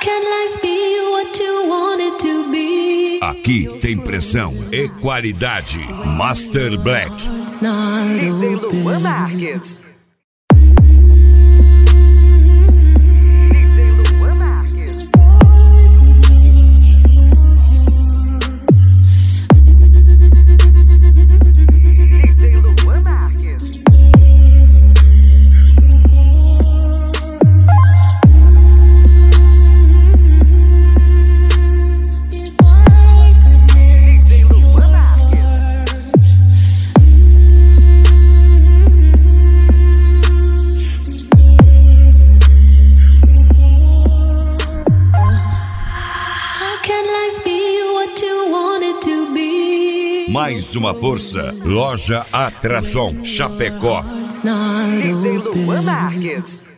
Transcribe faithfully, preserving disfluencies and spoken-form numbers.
Aqui tem pressão e qualidade. Master Black. D J Luan Marques. Mais uma força. Loja Atração Chapecó. D J Luan Marques.